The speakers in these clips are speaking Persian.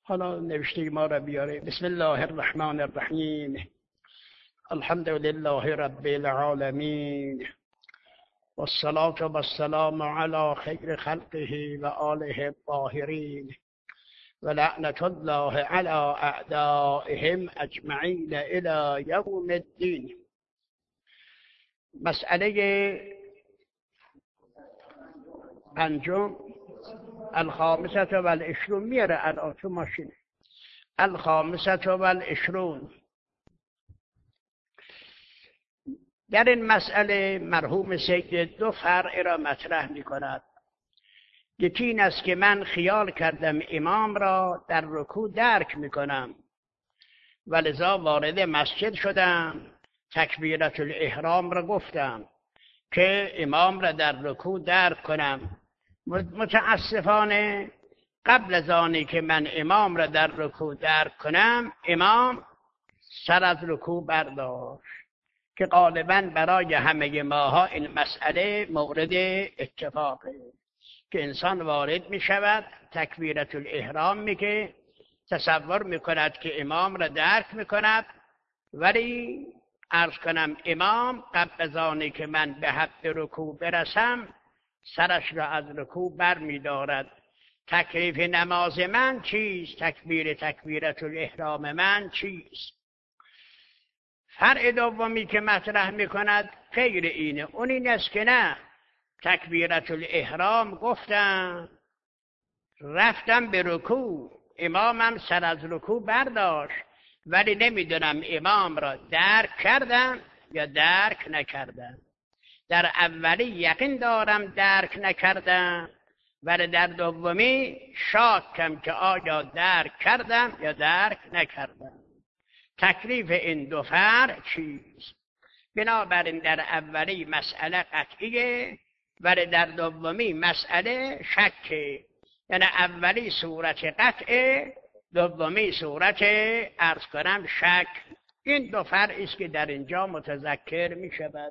حالا نوشته ما را بیاره. بسم الله الرحمن الرحیم. الحمد لله رب العالمین والصلاة والسلام على خیر خلقه و آله الطاهرین و لعنت الله على اعدائهم اجمعین الى یوم الدین. مسئله پنجم، الخامسة والعشرون، میاره الان تو ماشینه. الخامسة والعشرون. در این مسئله مرحوم سید دو فرع را مطرح می کند. یکی این است که من خیال کردم امام را در رکوع درک می کنم و لذا وارد مسجد شدم، تکبیرت الاحرام را گفتم که امام را در رکوع درک کنم. متاسفانه قبل از آنی که من امام را در رکوع درک کنم، امام سر از رکوع برداشت که غالبا برای همه ماها این مسئله مورد اتفاقه که انسان وارد می شود، تکبیرت الاحرام میگه، تصور می کند که امام را درک می کند، ولی عرض کنم امام قبل از آنی که من به حد رکوع برسم سرش را از رکوع بر می دارد. تکلیف نماز من چیست؟ تکبیرت الاحرام من چیست؟ فرع دومی که مطرح می کند غیر اینه. اون این است که نه، تکبیرت الاحرام گفتم، رفتم به رکوع، امامم سر از رکوع برداشت، ولی نمیدونم امام را درک کردم یا درک نکردم. در اولی یقین دارم درک نکردم، ولی در دومی شاکم که آیا درک کردم یا درک نکردم. تکلیف این دو فرع چیست؟ بنابراین در اولی مسئله قطعیه، ولی در دومی مسئله شکه. یعنی اولی صورت قطعه، دومی صورت عرض کنم شک. این دو فرعی است که در اینجا متذکر می شود.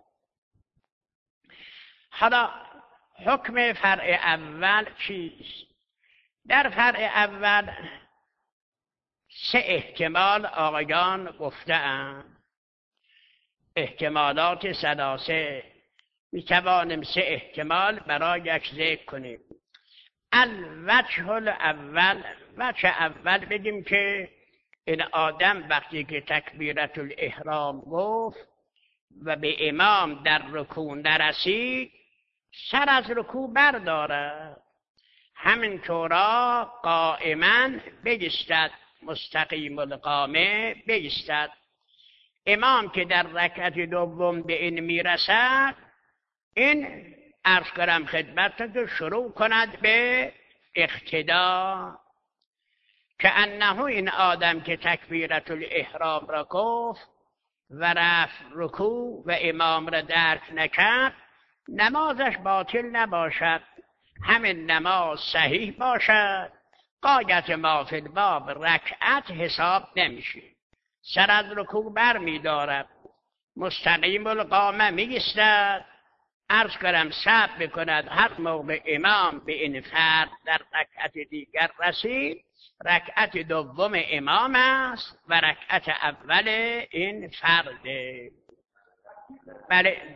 حالا حکم فرع اول چیست؟ در فرع اول سه احتمال آقایان گفته‌اند. احتمالات ثلاثه. می توانیم سه احتمال برایش ذکر کنیم. الوجه الاول، وجه اول بگیم که این آدم وقتی که تکبیرت الاحرام گفت و به امام در رکوع نرسید، سر از رکوع بردارد، همینطورا قائما بایستد، مستقیم القامه بایستد. امام که در رکعت دوم به این میرسد، این عرض کنم خدمت که شروع کند به اقتدا، که انه این آدم که تکبیرت الاحرام را گفت و رفت رکوع و امام را درک نکرد، نمازش باطل نباشد، همین نماز صحیح باشد. غایت ما فی الباب رکعت حساب نمیشه، سر از رکوع بر میدارد، مستقیم القامه میگستد، عرض کنم صبر بکند. هر موقع امام به این فرد در رکعت دیگر رسید، رکعت دوم امام است و رکعت اول این فرده. بله،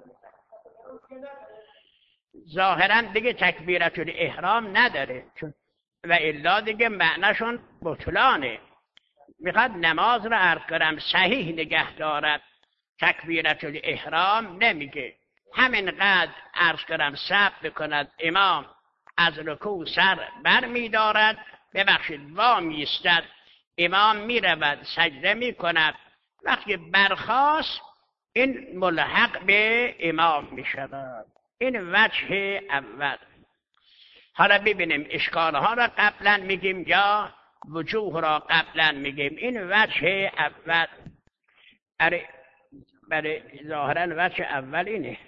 ظاهرا دیگه تکبیرت الاحرام نداره، چون و الا دیگه معنیشون بطلانه. میخواد نماز را عرض کنم صحیح نگه دارد، تکبیرت الاحرام نمیگه. همینقدر عرض کنم صبر بکند، امام از رکوع سر بر میدارد، ببخشید وامی ایستد، امام میرود سجده میکند، وقتی برخاست این ملحق به امام میشود. این وجه اول. حالا ببینیم اشکالها را قبلا میگیم یا وجوه را قبلا میگیم. این وجه اول. برای ظاهرا وجه اول اینه.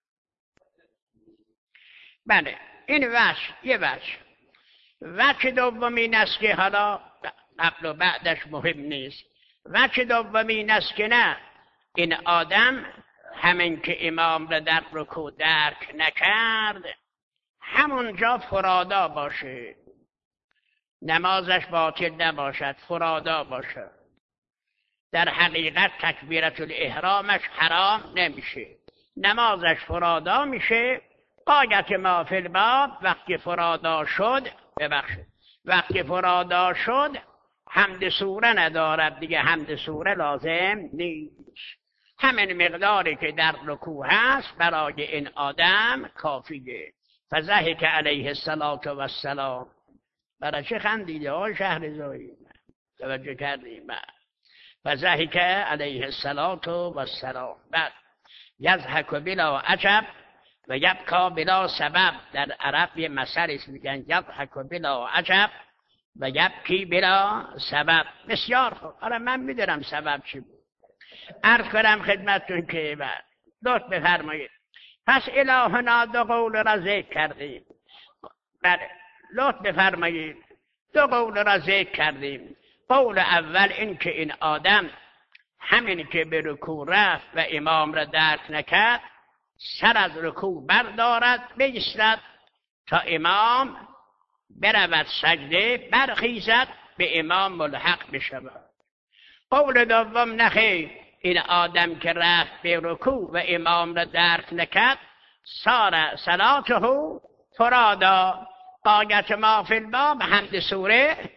بله، این وجه یه وجه. وجه دوم این است که حالا قبل و بعدش مهم نیست. وجه دوم این است که نه، این آدم همین که امام را در رکوع درک نکرد، همونجا فرادا باشه، نمازش باطل نباشد، فرادا باشد. در حقیقت تکبیرت الاحرامش حرام نمیشه، نمازش فرادا میشه. غایت ما فی الباب وقتی فرادا شد، ببخشید وقتی فرادا شد حمد سوره ندارد دیگه، حمد سوره لازم نیست. همین مقداری که در رکوع هست برای این آدم کافیه. فضحک علیه السلام. برای چه خندیده های شهرزایی؟ توجه کردیم؟ فضحک علیه السلام. بعد یضحک بلا عجب و یبکا بلا سبب. در عرب یه مثلی میگن یضحک بلا عجب و یبکی بلا سبب. بسیار خوب. آره من میدونم سبب چی بود. عرض کنم خدمتتون که بعد لطف بفرمایید. پس الهنا دو قول را ذکر کردیم. بله لطف بفرمایید. دو قول را ذکر کردیم. قول اول این که این آدم همین که به رکوع رفت و امام را درک نکرد، سر از رکوع بردارد بایستد تا امام برود سجده، برخیزد به امام ملحق بشود. قول دوم نخیر، این آدم که رفت به رکوع و امام را درک نکرد، سار صلاته فرادا. غایت ما فی الباب حمد سوره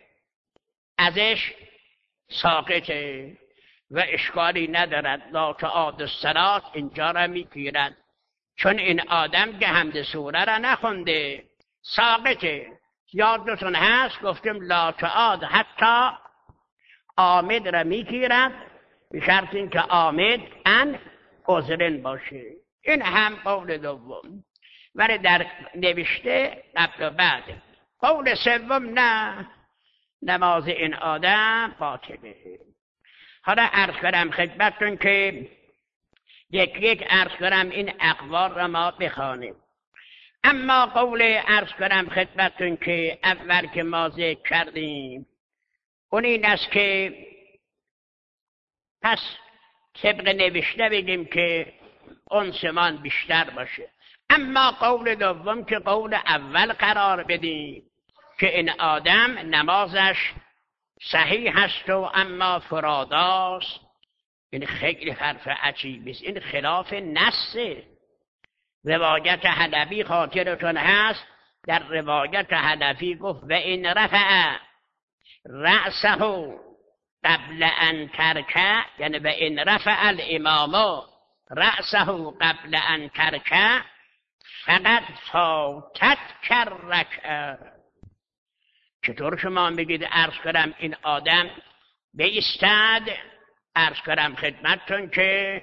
ازش ساقطه و اشکالی ندارد. لا تعاد الصلاة اینجا را میگیرد، چون این آدم که حمد سوره را نخونده ساقطه. یادتون هست گفتیم لا تعاد حتی آمد را میگیرد، به شرط اینکه آمد ان عذرن باشه. این هم قول دوم، ولی در نوشته قبل و بعد. قول سوم نه، نماز این آدم باطله. حالا عرض کنم خدمتتون که یک عرض کنم این اقوال را ما بخوانیم. اما قول عرض کنم خدمتتون که اول که ما ذکر کردیم اون این است که پس طبق نوشته بگیم که انسمان بیشتر باشه. اما قول دوم که قول اول قرار بدیم که این آدم نمازش صحیح هست و اما فراداست. این خیلی حرف عجیبی است. این خلاف نصه. روایت حنفی خاطرتون هست، در روایت حنفی گفت و این رفع رأسه قبل ان ترکع، یعنی و این رفع الامام رأسه قبل ان ترکع فقط فاتت کررکع. چطور شما میگید عرض کنم این آدم بایستد؟ عرض کنم خدمتتون که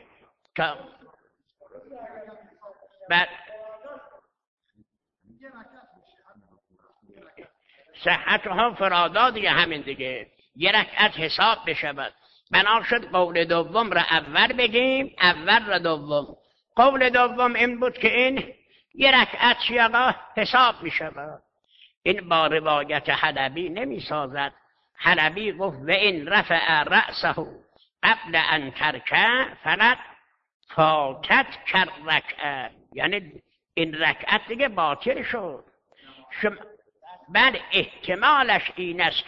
صحت ها فرادا دیگه، همین دیگه یه رکعت حساب بشود. بنا شد قول دوم را اول بگیم، اول را دوم. قول دوم این بود که این یه رکعت شیعه حساب میشود. این با روایت حنفی نمی سازد. حنفی گفت و این رفع رأسه قبل ان ترکع فقط فاتت کررکع، یعنی این رکعت دیگه باطل شد. بعد احتمالش این است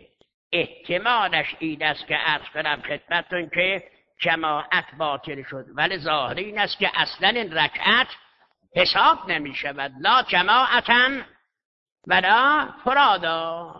که عرض کنم خدمتتون که جماعت باطل شد، ولی ظاهر این است که اصلا این رکعت حساب نمی شود. لا جماعتا ولا فرادا.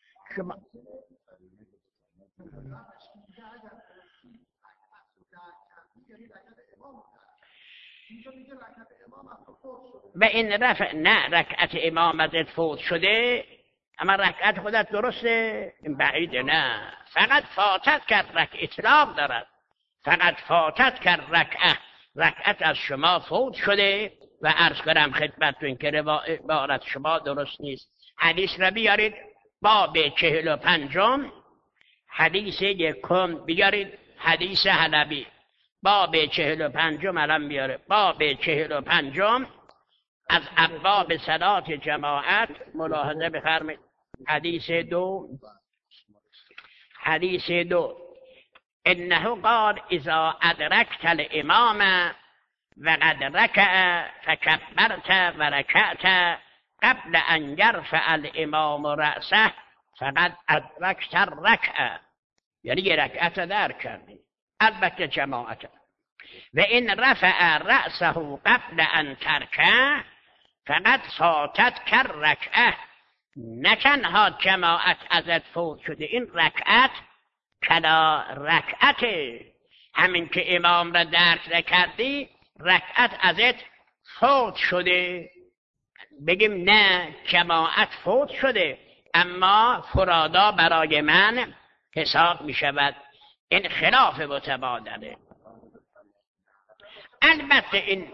و این رفع نه، رکعت امامت فوت شده اما رکعت خودت درسته، این بعیده. نه، فقط فاتت کرد رکعت، اطلاق دارد. فقط فاتت کرد رکعت از شما فوت شده. و عرض کنم خدمتتون که عبارت شما درست نیست. حدیث را بیارید باب 45، حدیث یکم بیارید، حدیث حنفی باب 45 الان بیاره. باب 45 از ابواب صلات جماعت ملاحظه بفرمایید. حدیث دو انه قال اذا ادرکت الامام وقد ركع فكبرت وركعت قبل ان يرفع الامام رأسه فقط ادرکت رکعه، یعنی یه رکعت درک کردی، البته جماعت. و این رفع رأسه قبل ان ترکه فقط فاتت کر رکعه، نه تنها جماعت ازت فوت شده، این رکعت کلا رکعته، همین که امام را درک نکردی رکعت ازت فوت شده. بگیم نه، جماعت فوت شده اما فرادا برای من حساب می شود. این خلاف متبادله. البته این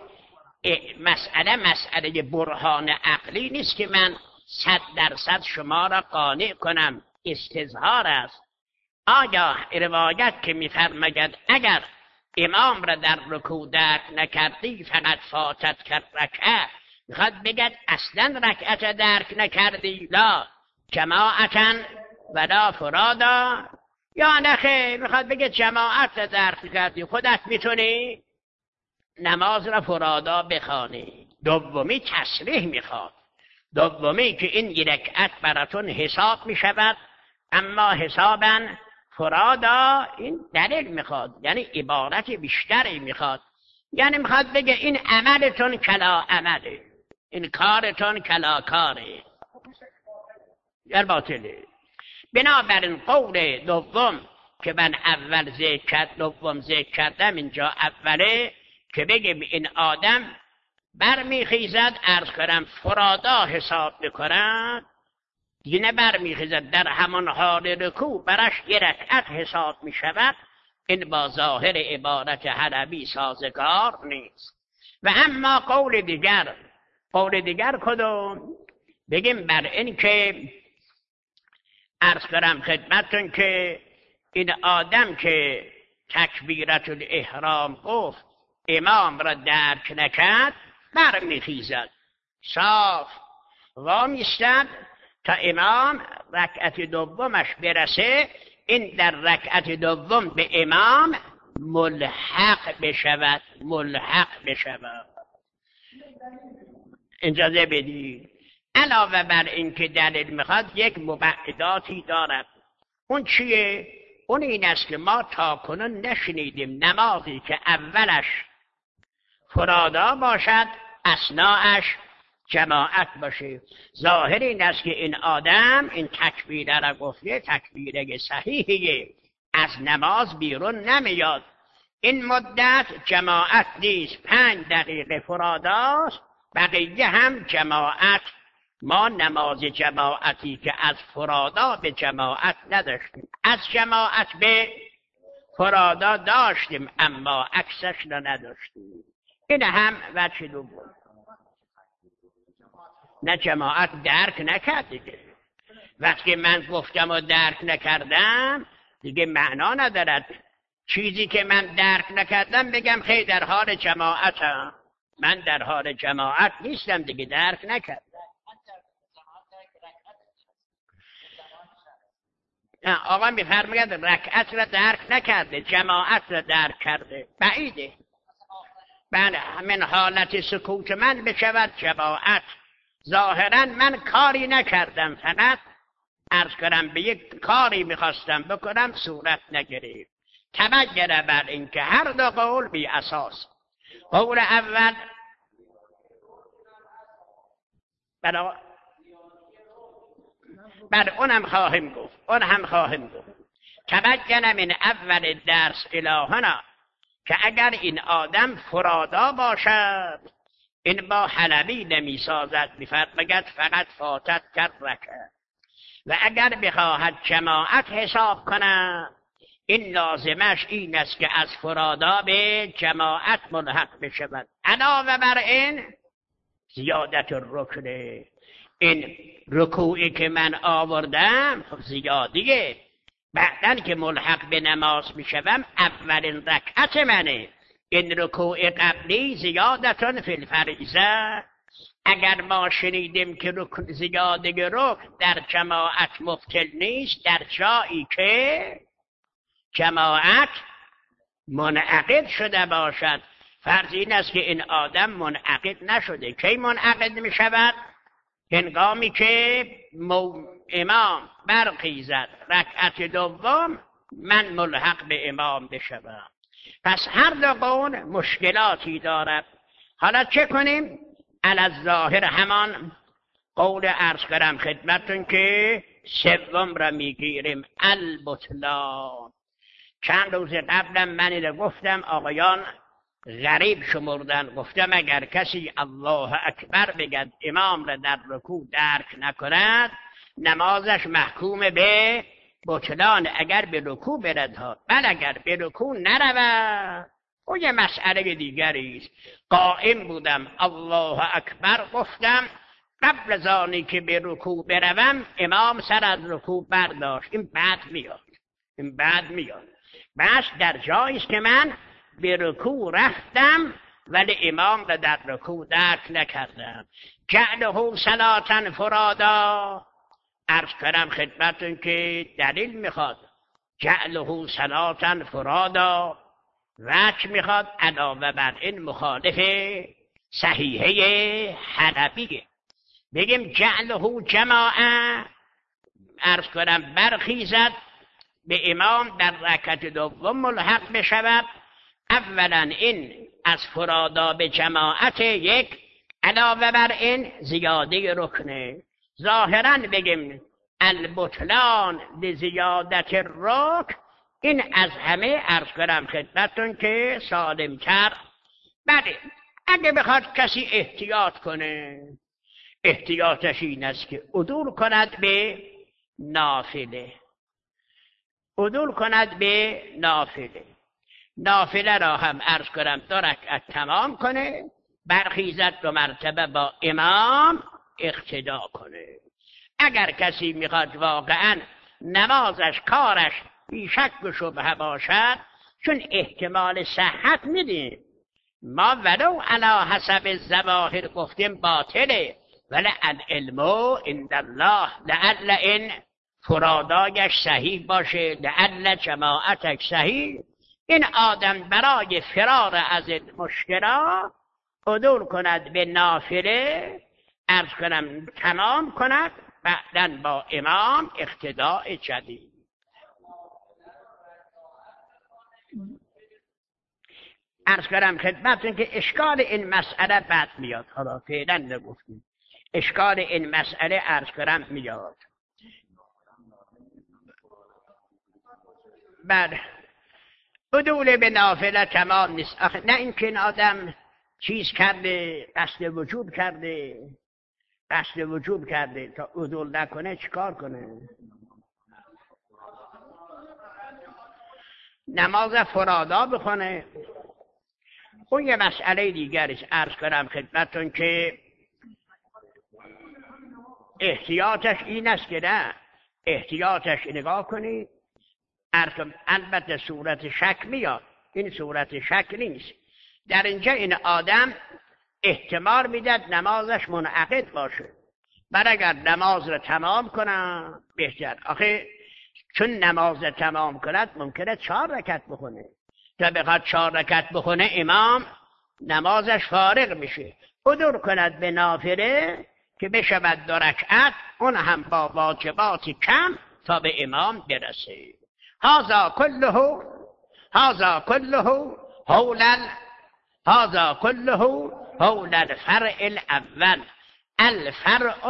مسئله برهان عقلی نیست که من 100% شما را قانع کنم، استظهار است. آیا روایت که می‌فرماید اگر امام را در رکوع درک نکردی فقط فاتت کرد رکعه، میخواد بگد اصلا رکعت درک نکردی، لا جماعتا ولا فرادا، یا نخیر میخواد بگه جماعت را درک کردی خودت میتونی نماز را فرادا بخوانی. دومی تصریح میخواد، دومی که این یک رکعت براتون حساب میشود اما حساباً فرادا، این دلیل میخواد، یعنی عبارت بیشتری میخواد، یعنی میخواد بگه این عملتون کلا عمله، این کارتون کلا کاره، در باطله. بنابراین قول دوم که من اول ذکر کرد دوم ذکر کردم اینجا اوله که بگیم این آدم برمیخیزد، عرض کنم فرادا حساب میکند، دیگه نه برمیخیزد در همان حال رکوع برش یه رکعت حساب میشود، این با ظاهر عبارت حلبی سازگار نیست. و اما قول دیگر کدوم؟ بگیم بر این که عرض کنم خدمتون که این آدم که تکبیرت الاحرام گفت امام را درک نکرد، برمیخیزد صاف وامیستد تا امام رکعت دومش برسه، این در رکعت دوم به امام ملحق بشود. اجازه بدید علاوه بر این که دلیل میخواد یک مبعداتی دارد. اون چیه؟ اون این است که ما تاکنون نشنیدیم نمازی که اولش فرادا باشد اثناءش جماعت باشه. ظاهر این است که این آدم این تکبیره را گفته، تکبیره صحیحیه، از نماز بیرون نمیاد، این مدت جماعت نیست، 5 دقیقه فراداست، بقیه هم جماعت. ما نماز جماعتی که از فرادا به جماعت نداشتیم، از جماعت به فرادا داشتیم اما عکسش را نداشتیم. این هم وجه دوم. نه جماعت درک نکرد دیگه. وقتی من گفتم و درک نکردم دیگه معنا ندارد چیزی که من درک نکردم بگم خیلی در حال جماعتم. من در حال جماعت نیستم دیگه، درک نکردم. آقا میفرماید رکعت را درک نکرده، جماعت را درک کرده، بعیده. من حالت سکوت من بشود جماعت. ظاهرا من کاری نکردم، فقط عرض کنم به یک کاری میخواستم بکنم صورت نگرفت. تبین بر این که هر دو قول بی اساس. قول اول بر اونم خواهیم گفت، تبین من اول درس الهنا که اگر این آدم فرادا باشد این با حلبی نمی سازد، میفرماید فقط فاتت کرد رکعت. و اگر بخواهد جماعت حساب کند این لازمش این است که از فرادا به جماعت ملحق بشود. علاوه بر این زیادت الرکن، این رکوعی که من آوردم خب زیادیه، بعدن که ملحق به نماز میشوم اولین رکعت منه، این رکوع قبلی زیادتون فی الفریضه. اگر ما شنیدیم که زیاده رکن در جماعت مبطل نیست، در جایی که جماعت منعقد شده باشد. فرض این است که این آدم منعقد نشده. کی منعقد می شود؟ هنگامی که امام برخیزد رکعت دوم من ملحق به امام بشوم. پس هر دو قول مشکلاتی دارد. حالا چه کنیم؟ الظاهر همان قول عرض کردم خدمتون که سوم را میگیریم، البطلان. چند روز قبلم من اینو گفتم، آقایان غریب شمردن. گفتم اگر کسی الله اکبر بگد امام را در رکوع درک نکند نمازش محکوم به بطلان اگر به رکوع برد ها. بل اگر به رکوع نرود او یه مسئله دیگری است. قائم بودم الله اکبر گفتم، قبل از آنی که به رکوع بروم امام سر از رکوع برداشت. این بعد میاد. بس در جایی است که من به رکوع رفتم ولی امام را در رکوع درک نکردم. جعله صلاة فرادا، عرض کردم خدمتون که دلیل میخواد. جعله صلاة فرادا وجه میخواد، علاوه بر این مخالف صحیحه حلبیه. بگیم جعله جماعه، عرض کنم برخیزد به امام در رکعت دوم ملحق بشود. اولا این از فرادا به جماعت یک، علاوه بر این زیاده رکنه. ظاهرا بگیم البطلان لزیادت الرکن، این از همه عرض کنم خدمتون که سالمتر. بله اگه بخواد کسی احتیاط کنه، احتیاطش این است که عدول کند به نافله. نافله را هم عرض کنم 2 رکعت تمام کنه، برخیزد 2 مرتبه با امام اقتدا کنه. اگر کسی میخواد واقعا نمازش کارش بیشک و شبهه باشد، چون احتمال صحت میدیم ما ولو علی حسب الظواهر گفتیم باطله، ولی العلم عند الله، لعل این فرادایش صحیح باشه، لعل جماعتش صحیح. این آدم برای فرار از این مشکلات عدول کند به نافله، عرض کنم تمام کند، بعداً با امام اقتداء جدید. عرض کنم خدمتتون که اشکال این مسئله بعد میاد. حالا فعلا نگفتیم اشکال این مسئله عرض کنم میاد. بعد عدول به نافله تمام نیست. نه اینکه این آدم چیز کرده، قصد وجوب کرده تا عدول نکنه چیکار کنه؟ نماز فرادا بخونه. اون یه مسئله دیگریش. عرض کنم خدمتون که احتیاطش این است که نه، احتیاطش نگاه کنید، البته صورت شک میاد، این صورت شک نیست. در اینجا این آدم احتمال میداد نمازش منعقد باشه، بعد اگر نماز را تمام کنه بهتر. آخه چون نماز را تمام کند ممکنه 4 رکعت بخونه، تا بخواد 4 رکعت بخونه امام نمازش فارغ میشه. عدول کند به نافله که بشود 2 رکعت، اون هم با واجبات کم تا به امام برسه. هذا كله حول الفرع الاول. الفرع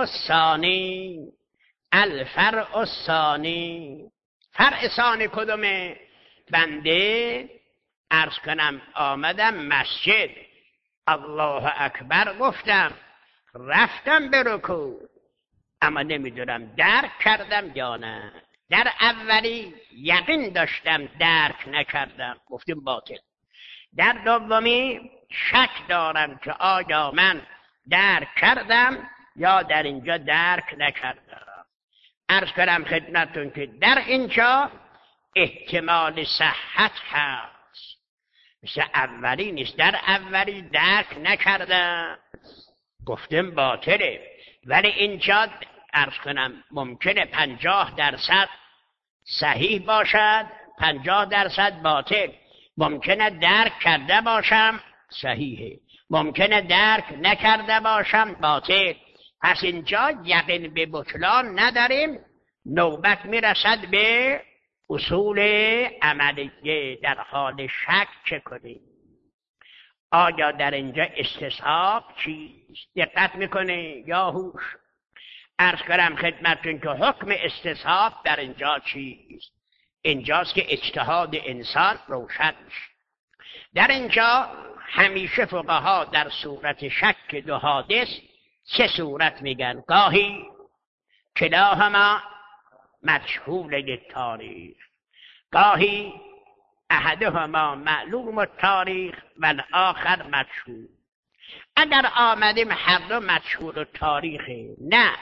الثانی فرع ثانی کدومه؟ بنده عرض کنم آمدم مسجد، الله اکبر گفتم، رفتم به رکوع، اما نمیدونم درک کردم یا نه. در اولی یقین داشتم درک نکردم، گفتیم باطل. در دومی شک دارم که آیا من درک کردم یا در اینجا درک نکردم. عرض کنم خدمتون که در اینجا احتمال صحت هست، مثل اولی نیست. در اولی درک نکردم گفتیم باطله، ولی اینجا عرض کنم ممکنه 50% صحیح باشد، 50% باطل. ممکنه درک کرده باشم صحیحه، ممکنه درک نکرده باشم باطل. پس اینجا یقین به بطلان نداریم، نوبت میرسد به اصول عملیه. در حال شک چه کنیم؟ آیا در اینجا استصحاب چیست؟ دقت میکنه یا هوش؟ عرض کردم خدمتتون که حکم استصحاب در اینجا چیست؟ اینجاست که اجتهاد انسان روشن میشه. در اینجا همیشه فقها در صورت شک دو حادث سه صورت میگن. گاهی کلاهما مجهول التاریخ، گاهی احدهما معلوم التاریخ و الاخر مجهول. اگر آمدیم هر دو مجهول التاریخه، نه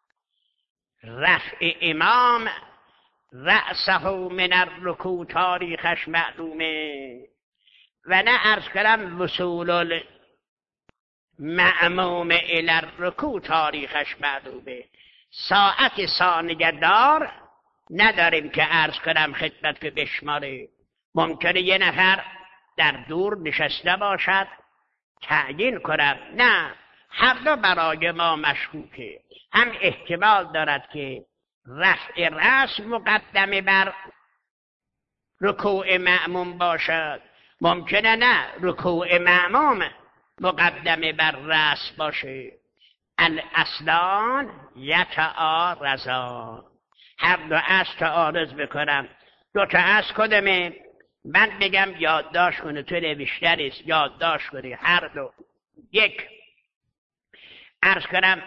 رفع امام رأسه من الرکوع تاریخش معلومه و نه عرض کردم وصول المأموم الی الرکوع تاریخش معلومه. ساعت ثانیه دار نداریم که عرض کنم خدمت که بشماره. ممکنه یه نفر در دور نشسته باشد تعیین کند. نه، هر دو برای ما مشکوکه. هم احتمال دارد که رفع رأس مقدمه بر رکوع مأموم باشد، ممکنه نه رکوع مأموم مقدمه بر رأس باشه. الاصلان یتعارضان، هر دو اصل تعارض بکنم. دو تا اصل کدومه؟ من بگم یادداشت کنه، تو نوشتنی است یادداشت کنی. هر دو یک، عرض کنم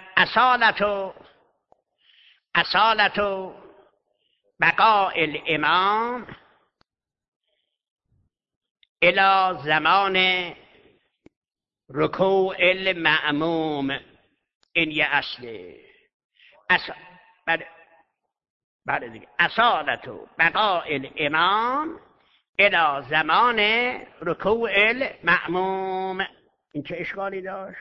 اصالت بقاء الامام الى زمان رکوع المأموم. این یه اصله. بعد دیگه اصالت بقاء الامام الى زمان رکوع المأموم. این چه اشکالی داشت؟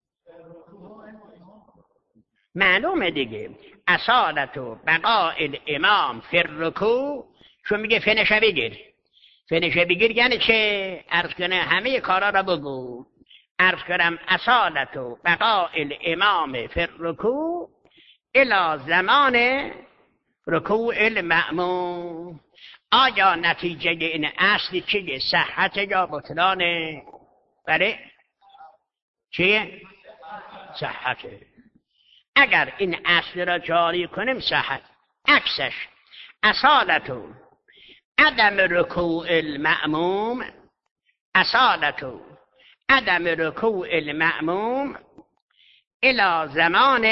معلومه دیگه. اصالت بقاء الامام فی الرکوع، چون میگه فنشه بگیر یعنی چه؟ عرض کنه همه کارا را بگو. عرض کنم اصالت بقاء الامام فی الرکوع الى زمان رکوع المأموم. آیا نتیجه این اصلی چیه؟ صحت یا بطلانه؟ بله چیه؟ صحته. اگر این اصل را جاری کنیم صحت. عکسش اصالت عدم رکوع المأموم، اصالت عدم رکوع المأموم الى زمان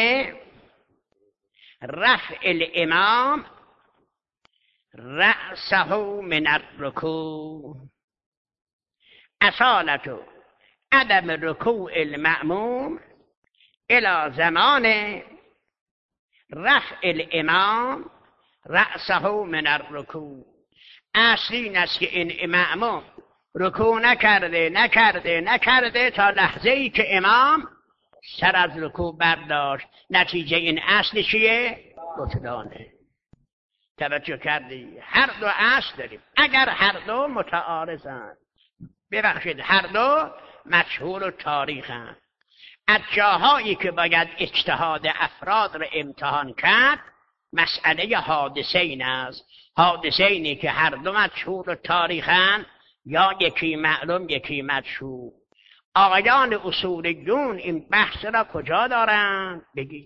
رفع الامام رأسه من الرکوع. اصالت عدم رکوع المأموم الى زمان رفع الامام رأسه من الرکوع. اصل این است که این مأموم رکوع نکرده تا لحظه ای که امام سر از رکوع برداشت. نتیجه این اصل چیه؟ بطلانه. توجه کردی؟ هر دو اصل داریم. اگر هر دو متعارضند، ببخشید هر دو مجهول التاریخند، از جاهایی که باید اجتهاد افراد را امتحان کرد مسئله حادثین است. حادثینی که هر دو مجهول التاریخند، یا یکی معلوم یکی مجهول. آقایان اصولیون این بحث را کجا دارند؟ بگید.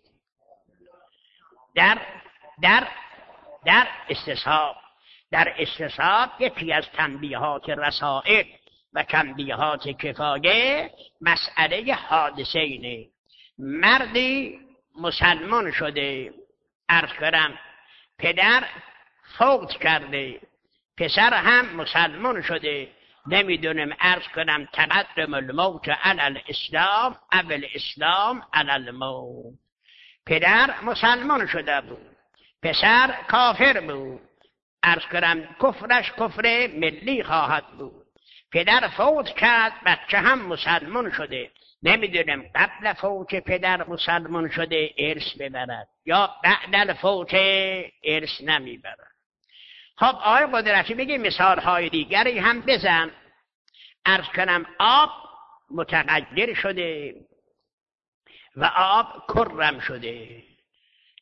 در استصحاب. در استصحاب یکی از تنبیهات رسائل و تنبیهات کفایه مسئله حادثینه. مردی مسلمان شده، عرض کردم پدر فوت کرده، پسر هم مسلمان شده. نمیدونم عرض کنم تقدم الموت علی الاسلام او الاسلام علی الموت. پدر مسلمان شده بود، پسر کافر بود. عرض کنم کفرش کفر ملی خواهد بود. پدر فوت کرد، بچه هم مسلمان شده. نمیدونم قبل فوت پدر مسلمان شده ارث ببرد یا بعد الفوت ارث نمیبرد. خب آقای قدرتی بگی مثال های دیگری هم بزن. عرض کنم آب متغیر شده و آب کرم شده.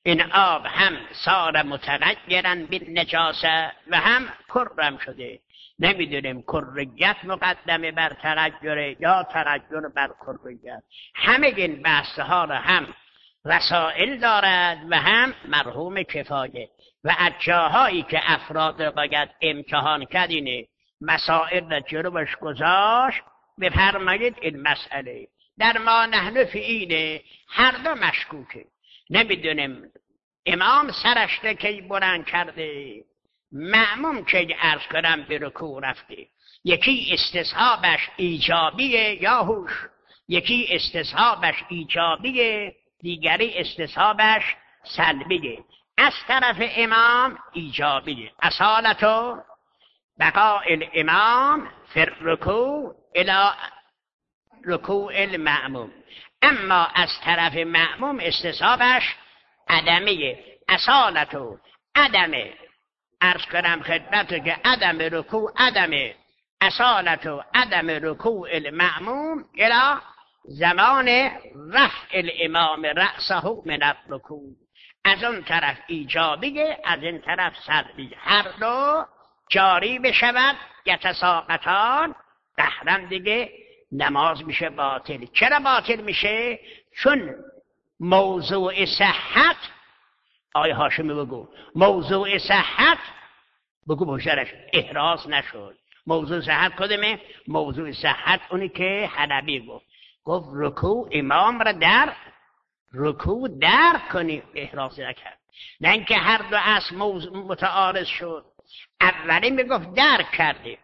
این آب هم سار متغیرا بالنجاسه و هم کرم شده. نمیدونیم کریت مقدمه بر تغییر یا تغییر بر کریت. همه این بحث ها را هم رسائل دارد و هم مرحوم کفایه و از جاهایی که افراد باید امتحان کرد اینه مسائل را جلوش گذاشت بفرمایید این مسئله در ما نحن فی اینه هر دو مشکوکه. نمیدونیم امام سرش را کی بلند کرده، مأموم که عرض کنم به رکوع رفته. یکی استصحابش ایجابیه یا هوش، یکی استصحابش ایجابیه، دیگری استصحابش سلبیه. از طرف امام ایجابیه، اصالتو بقاء الامام فی الرکوع الی رکوع المأموم. اما از طرف مأموم استصحابش عدمیه، اصالتو عدمه. عرض کنم خدمتو که عدم رکوع عدمه، اصالتو عدم رکوع المأموم الی زمان رفع الامام رأسه من الرکوع. از اون طرف ایجابیه، از این طرف سلبیه، هر دو جاری بشود یتساقطان، قهرم دیگه نماز میشه باطل. چرا باطل میشه؟ چون موضوع صحت، آیه هاشمی بگو موضوع صحت، بگو بشرش احراز نشد. موضوع صحت کدومه؟ موضوع صحت اونی که حلبی گفت رکوع امام را در رکوع در کنی، احراز نکرد. نه اینکه هر دو اصل متعارض شد. اولی میگفت درک کردی،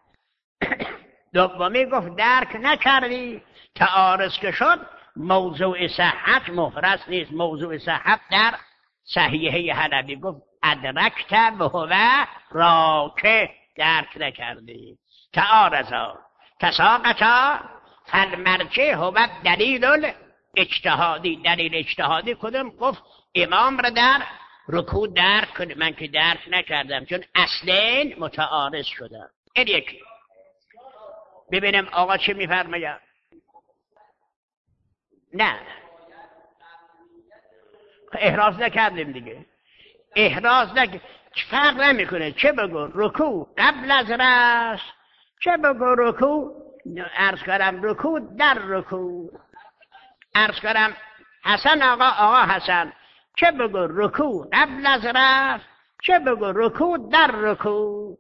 دومی گفت درک نکردی، تعارض که شد موضوع صحت محرز نیست. موضوع صحت در صحیحه حلبی گفت ادرکت و هو راکع، درک نکردی. تعارضا تساقطا فالمرجع هو دلیل اجتهادی. دلیل اجتهادی کدوم؟ گفت امام را در رکوع درک کنه. من که درک نکردم چون اصلین متعارض شدن. این یکی. ببینم آقا چه میفرماید. نه احراز نکردیم دیگه، احراز نکردیم. فرق نمیکنه چه بگو رکوع قبل از رأس، چه بگو رکوع عرض کردم رکوع در رکوع. عرض کردم حسن آقا حسن، چه بگو رکوع قبل از رأس، چه بگو رکوع در رکوع.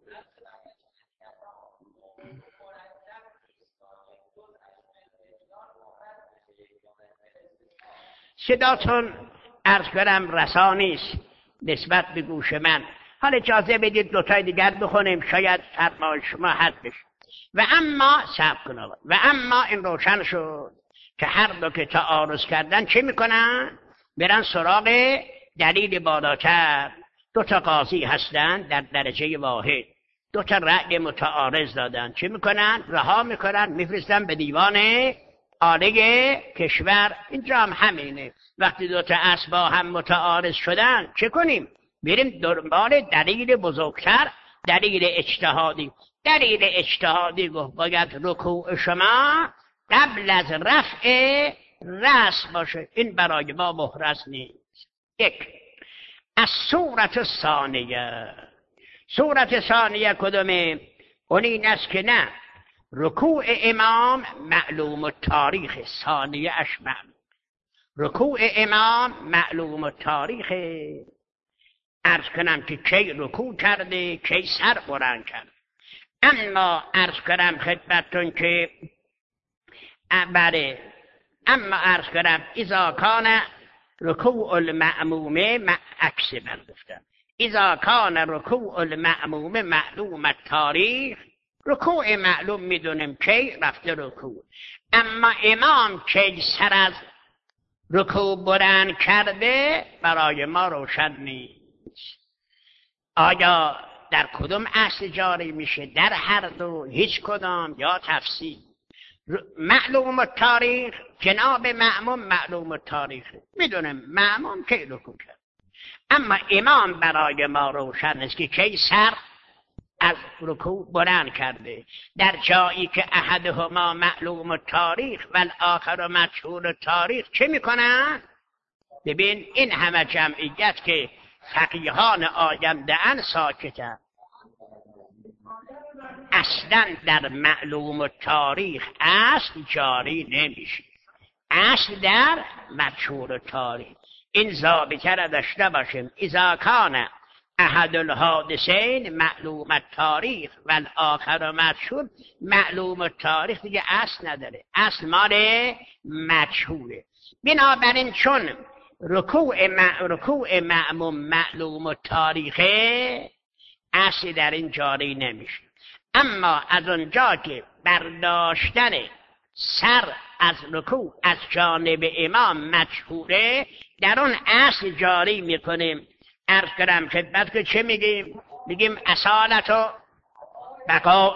صداتون عرض کنم رسانیست نسبت به گوش من. حالا اجازه بدید دوتای دیگر بخونیم، شاید فرمایش شما حد بشه. و اما صبر کن و اما این روشن شد که هر دو که تعارض کردن چه میکنن؟ برن سراغ دلیل بالاتر. دو تا قاضی هستن در درجه واحد، دو تا رأی متعارض دادن، چه میکنن؟ رها میکنن، میفرستن به دیوان عالی کشور. اینجا هم همینه، وقتی دو تا اصل با هم متعارض شدن چه کنیم؟ بریم دنبال دلیل بزرگتر، دلیل اجتهادی. دلیل اجتهادی گفت باید رکوع شما قبل از رفع رأس باشه. این برای ما محرز نیست. یک، از صورت ثانیه. صورت ثانیه کدومه؟ اون این است که نه رکوع امام معلوم التاریخ، ثانیه اش معلوم. رکوع امام معلوم التاریخ. عرض کنم که کی رکوع کرده، کی سر بلند کرد. اما عرض کنم خدمتتون که اما عرض کنم اذا کان رکوع المأمومه عکس من گفتم، اذا کان رکوع المأمومه معلوم التاریخ، رکوع معلوم میدونیم کی رفته رکوع. اما امام کی سر از رکوع بلند کرده برای ما روشن نیست. آیا در کدوم اصل جاری میشه؟ در هر دو، هیچ کدام، یا تفصیل؟ معلوم التاریخ جناب مأموم معلوم التاریخ، میدونیم مأموم کی رکوع کرد. اما امام برای ما روشن است که کی سر از رکوع بلند کرده. در جایی که احدهما معلوم التاریخ و الاخر مجهول التاریخ چه میکنن؟ ببین این همه جمعیت که فقیهان آینده ان ساکتن، اصلا در معلوم و تاریخ اصل جاری نمیشه، اصل در مجهول و تاریخ. این ضابطه را داشته باشیم، اذا کان احد الحادثین معلوم التاریخ و الاخر مجهول. معلوم التاریخ دیگه اصل نداره، اصل مال مجهوله. بنابراین چون رکوع معموم معلوم التاریخه، اصل در این جاری نمیشه. اما از اونجا که برداشتن سر از رکوع از جانب امام مجهوله، در اون اصل جاری میکنیم. عرض کردم خدمت که چه میگیم؟ میگیم اصالت و بقاء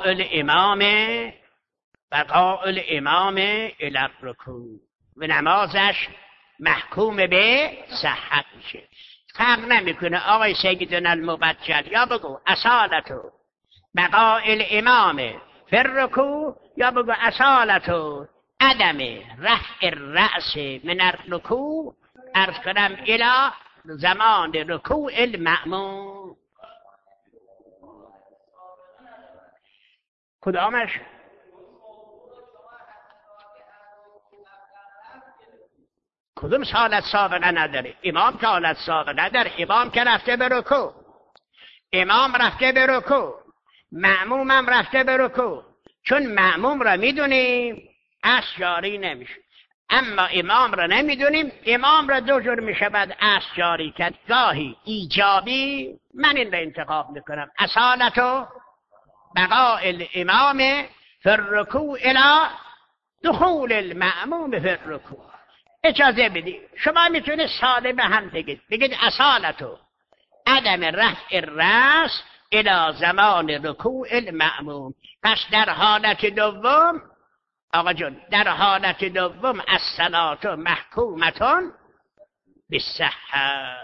الامام الی الرکوع و نمازش محکوم به صحت میشه. فرق نمیکنه آقای سیدنا المبجل، یا بگو اصالت و بقاء الامام فی الرکوع، یا بگو اصالت و عدم رفع الرأس من الرکوع، عرض کنم الی زمان رکوع المأموم. کدامش؟ کدوم حالت سابقه نداره؟ امام که حالت سابقه نداره، امام که رفته به رکوع، امام رفته به رکوع، مأموم هم رفته به رکوع. چون مأموم را میدونیم اصل جاری نمیشه، اما امام را نمیدونیم. امام را دو جور میشه بعد اصل جاری کرد، گاهی ایجابی، من این را انتخاب میکنم اصالت و بقاء الامام فی الرکوع الی دخول المأموم فی الرکوع. اجازه بدید شما میتونید ساده به هم بگید اصالت و عدم رفع الرأس الی زمان رکوع المأموم. پس در حالت دوم آقا جون، در حالت دوم الصلاة محکومة بالصحة.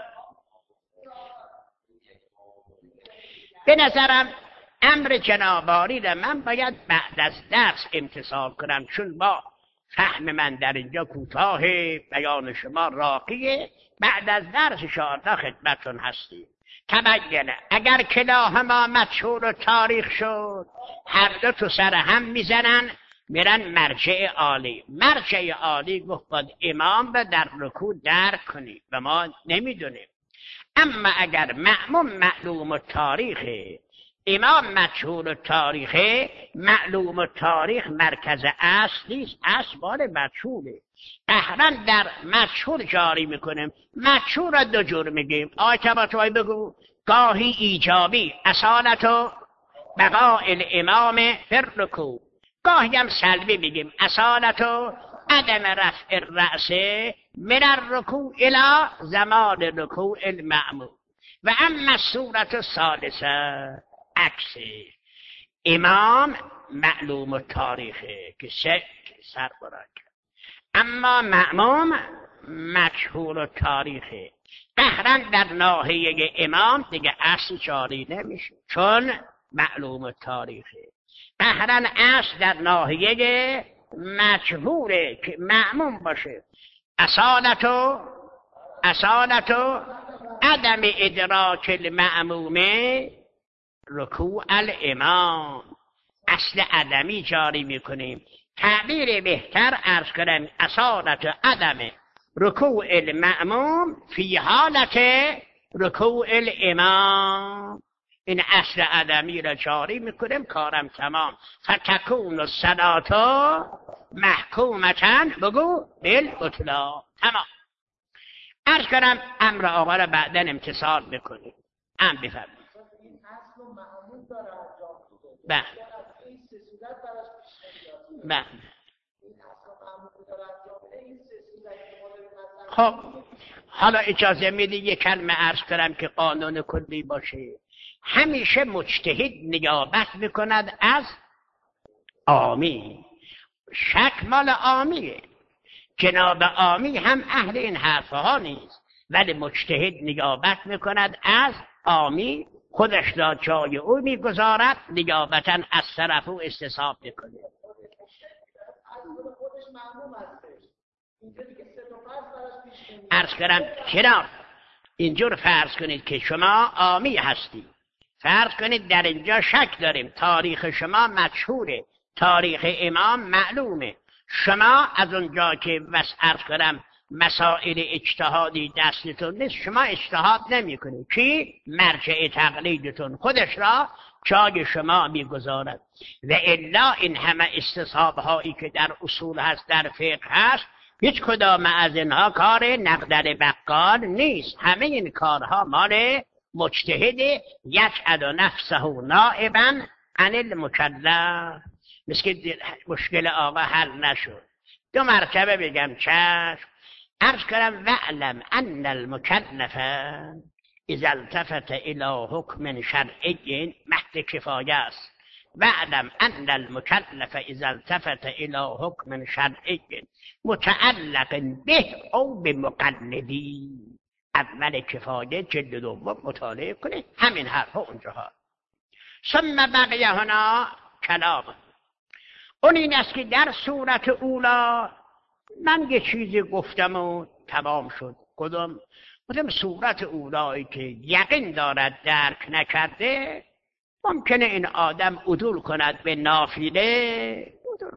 به نظرم امر جناباری را من باید بعد از درس امتثال کنم، چون با فهم من در اینجا کوتاه، بیان شما راقیه. بعد از درس انشاءالله خدمتتون هستیم. تبینه اگر کلاهما مجهول و تاریخ شد، هر دو تو سر هم میزنن، میرن مرجع عالی. مرجع عالی گفت باید امام را در رکوع درک کنیم و ما نمیدونیم. اما اگر مأموم معلوم و تاریخه، امام مجهول و تاریخه، معلوم و تاریخ مرکز اصل نیست، اصل مال مجهوله. قهرا در مجهول جاری میکنیم. مجهول را دو جور میگیم. آقای طباطبایی بگو. گاهی ایجابی اصالت و بقاء الامام فی الرکوع، گاهی هم سلبی میگیم اصالت و عدم رفع الرأس من الرکوع الی زمان رکوع المأموم. و اما صورت الثالثه عکسه، امام معلوم التاریخه که سر برا کرد، اما مأموم مجهول التاریخه. قهرا در ناحیه امام دیگه اصل جاری نمیشه چون معلوم التاریخه. قهرا اصل در ناحیه مجهوله که مأموم باشه. اصالت و عدم ادراک المأمومه رکوع الامام، اصل عدمی جاری میکنیم. تعبیر بهتر عرض کنم اصالت عدم رکوع المأموم فی حالت رکوع الامام. این اصل عدمی را جاری میکنیم، کارم تمام. فتکون الصلاة محکومة بگو بالبطلان. تمام. عرض کنم امر آقا را بعدا امتثال بکنیم. بفرمایید. بله بله. خب حالا اجازه میدی یک کلمه عرض کنم که قانون کلی باشه. همیشه مجتهد نیابت میکند از عامی. شک مال عامیه، جناب عامی هم اهل این حرفها نیست، ولی مجتهد نیابت میکند از عامی، خودش را جای او میگذارد، نیابتا از طرف او استصحاب میکنه. عرض کردم چرا اینجور فرض کنید که شما عامی هستید، فرض کنید در اینجا شک داریم، تاریخ شما مشهوره، تاریخ امام معلومه، شما از اونجا که عرض کردم مسائل اجتهادی دستتون نیست، شما اجتهاد نمی کنید. کی؟ مرجع تقلیدتون خودش را جای شما میگذارد. و الا این همه استصحاب هایی که در اصول هست، در فقه هست، هیچ کدام از اینها کار نقدر بقال نیست. همه این کارها مال مجتهد یجعل نفسه نائبا عن المکلف. مثل مشکل آقا حل نشد، 2 مرتبه بگم چشم. عرض کردم وعلم ان المکلف اذا التفت الى حکم شرعی، مهد کفایه است. وعلم ان المکلف اذا التفت الى حکم شرعی متعلق به او بمقلدی، اول کفایه جلد 2 مطالعه کنید، همین حرفا اونجاها. ثم بقیه هنا کلام. اون این است که در صورت اولا من یه چیزی گفتم و تمام شد. کدوم صورت اولایی که یقین دارد درک نکرده، ممکنه این آدم عدول کند به نافله،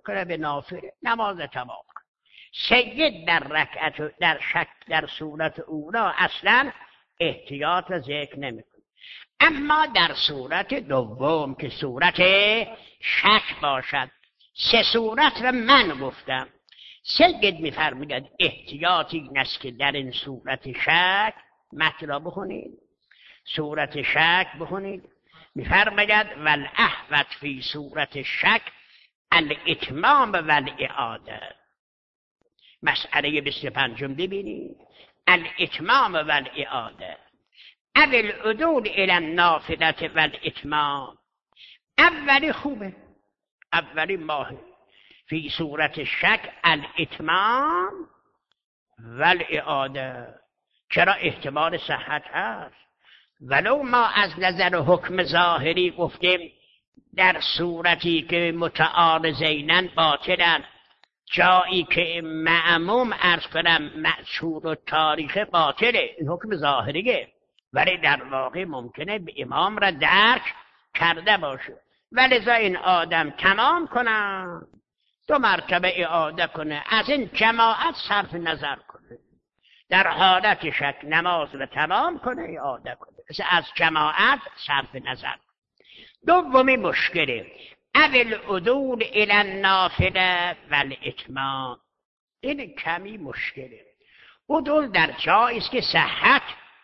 نماز تمام کند. سید در رکعت در شک در صورت اولا اصلا احتیاط ذکر نمیکنه. اما در صورت دوم که صورت شک باشد، 3 صورت را من گفتم. سید میفرماید احتیاطی این است که در این صورت شک مطلب بخونید، صورت شک بخونید. میفرماید والاحوط فی صورت شک الاتمام والاعاده. مسئله 25 ببینید، الاتمام والاعاده او العدول الى النافله والاتمام. اولی خوبه، اولی ماهی فی صورت شک الاتمام والاعاده. چرا؟ احتمال صحت هست. ولو ما از نظر حکم ظاهری گفتیم در صورتی که متعارضینن باطلن، جایی که معموم عرض کنم مشهور و تاریخ باطله، این حکم ظاهریه، ولی در واقع ممکنه به امام را درک کرده باشه. ولذا این آدم تمام کنه، 2 مرتبه اعاده کنه، از این جماعت صرف نظر کنه، در حالت شک نماز رو تمام کنه، اعاده کنه، از جماعت صرف نظر کنه. دومی مشکله اول عدول الى النافله والاتمام. این کمی مشکله. عدول در جایی است که صحت،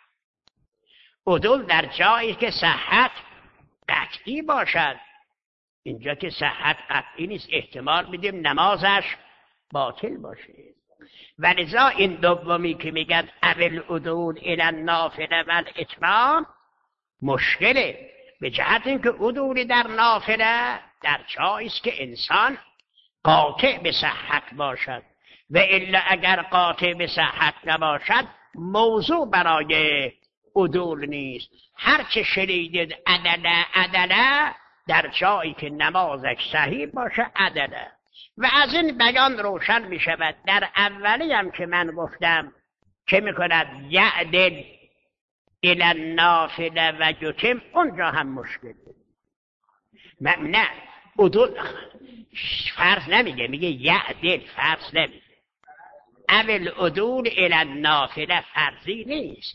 عدول در جایی که صحت قطعی باشد. اینجا که صحت قطعی نیست، احتمال میدیم نمازش باطل باشه. ولذا این دومی که میگن اول عدول الی النافله والاتمام مشکله، به جهت اینکه عدول در نافله در جایی است که انسان قاطع به صحت باشد، و الا اگر قاطع به صحت نباشد موضوع برای عدول نیست. هر چه شنیدید عدله در جایی که نمازش صحیح باشه عدله. و از این بیان روشن می شود در اولی هم که من گفتم که می کند یعدل الی النافله و یتم، اونجا هم مشکل نه، عدول فرض نمیگه، میگه یعدل، فرض نمیگه. اول عدول الی النافله فرضی نیست.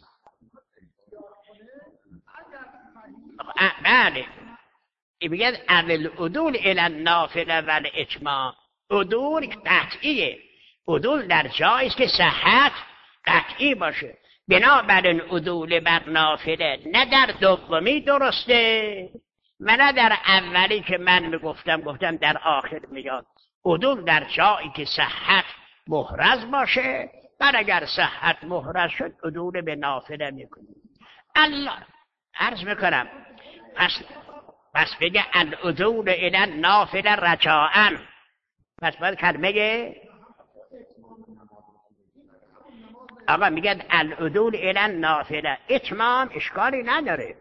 بله میگه اول عدول الی النافله والاتمام. عدول قطعیه، عدول در جایی است که صحت قطعی باشه. بنابراین عدول بر نافله نه در دومی درسته و نه در اولی که من گفتم در آخر میاد. عدول در جایی که صحت محرز باشه، و اگر صحت محرز شد عدول به نافله میکنیم. الله عرض میکنم پس بگه العدول الی النافله رجاءً، پس باید کلمه آقا میگه العدول الی النافله. اتمام اشکالی نداره،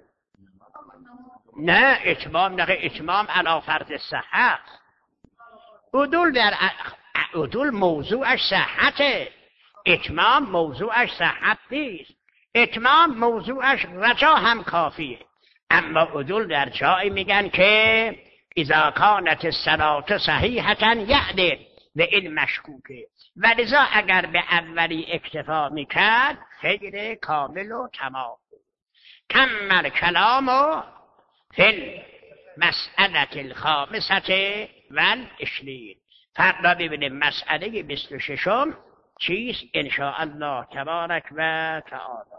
نه اتمام نه، اتمام علی فرض صحت. عدول در عدول موضوعش صحته، اتمام موضوعش صحت نیست، اتمام موضوعش رجا هم کافیه. اما عدول در جایی میگن که اذا کانت الصلاة صحیحة یعدل و این مشکوکه، ولذا اگر به اولی اکتفا میکرد خیر کامل و تمام. کمل کلام و فی المسئله الخامسة والعشرین. فردا ببینیم مسئله 26 چیست ان شاء الله تبارک و تعالی.